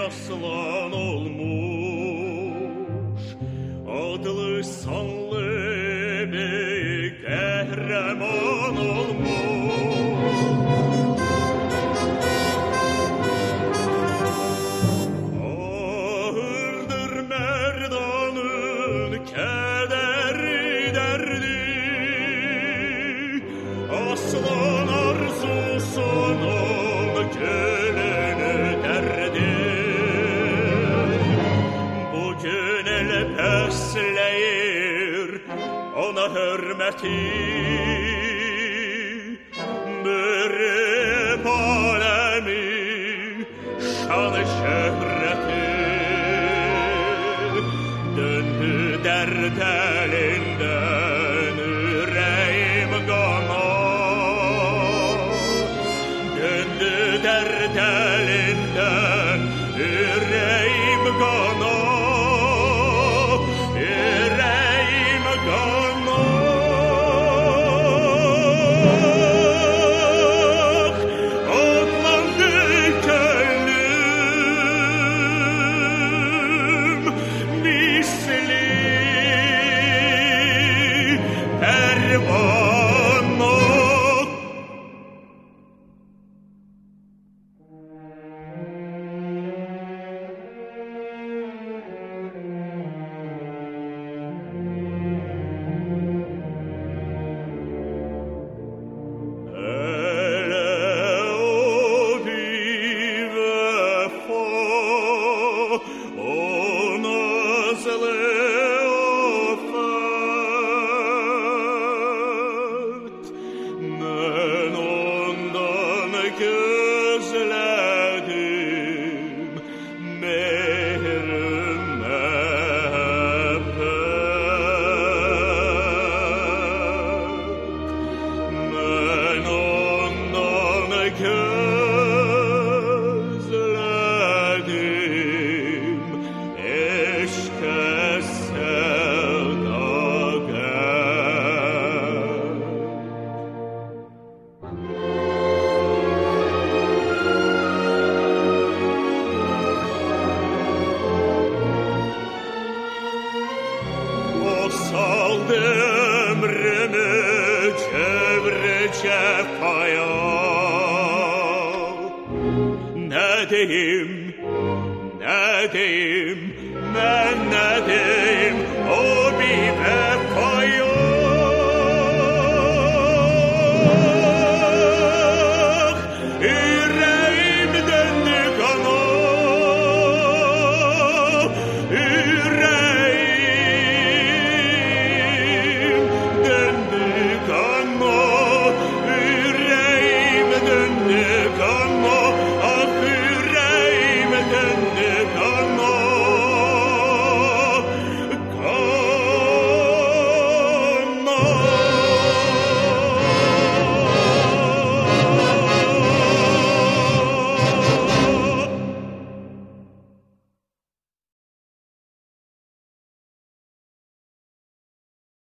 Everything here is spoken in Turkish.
aslan olmuş, adlı sanlı bir kahraman olmuş. Ağırdır merdanın kederi derdi, aslan arzusunun gülünü derdi. Bugün ele pesleyir ona hürmeti, mürüp alemi şanı şöhreti. Döndü dert elinden yüreğim kana, döndü dert elinden yüreğim kana, yüreğim kana. Otlandı gönlüm misli pervana. Saldı ömrümü çevre cefaya. Ne diyeyim, ne diyeyim, ben ne diyeyim, o bir vefa.